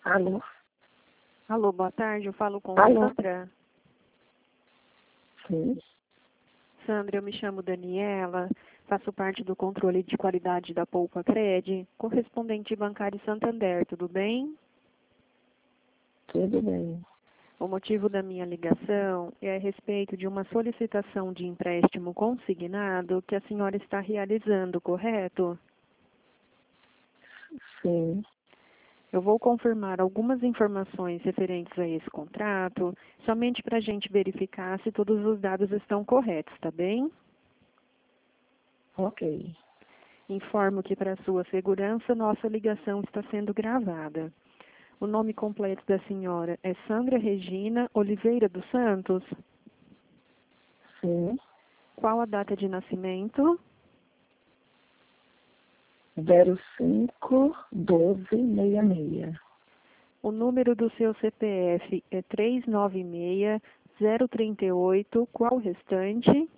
Alô? Alô, boa tarde, eu falo com Alô? Sandra. Sim. Sandra, eu me chamo Daniela, faço parte do controle de qualidade da Poupa Cred, correspondente bancário Santander, tudo bem? Tudo bem. O motivo da minha ligação é a respeito de uma solicitação de empréstimo consignado que a senhora está realizando, correto? Sim. Eu vou confirmar algumas informações referentes a esse contrato, somente para a gente verificar se todos os dados estão corretos, tá bem? Ok. Informo que, para sua segurança, nossa ligação está sendo gravada. O nome completo da senhora é Sandra Regina Oliveira dos Santos. Sim. Qual a data de nascimento? 05-12-66. O número do seu CPF é 396-038. Qual o restante?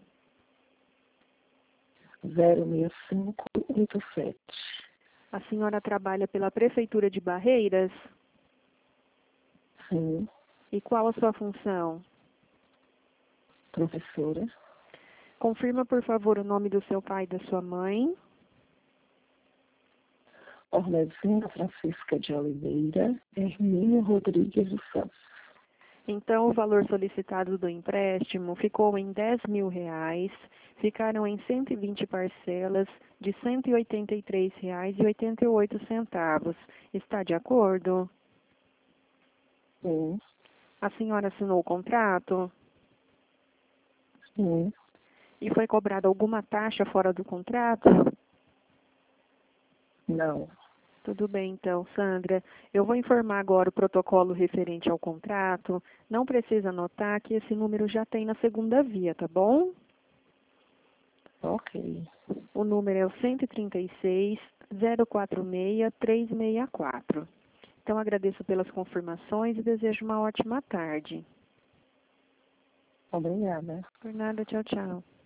06587. A senhora trabalha pela Prefeitura de Barreiras? Sim. E qual a sua função? Professora. Confirma, por favor, o nome do seu pai e da sua mãe. Orlezina Francisca de Oliveira. Hermínio Rodrigues dos Santos. Então, o valor solicitado do empréstimo ficou em R$ 10.000, ficaram em 120 parcelas de R$ 183,88. Está de acordo? Sim. A senhora assinou o contrato? Sim. E foi cobrada alguma taxa fora do contrato? Não. Tudo bem, então, Sandra. Eu vou informar agora o protocolo referente ao contrato. Não precisa anotar que esse número já tem na segunda via, tá bom? Ok. O número é o 136-046-364. Então, agradeço pelas confirmações e desejo uma ótima tarde. Obrigada. Por nada, tchau, tchau.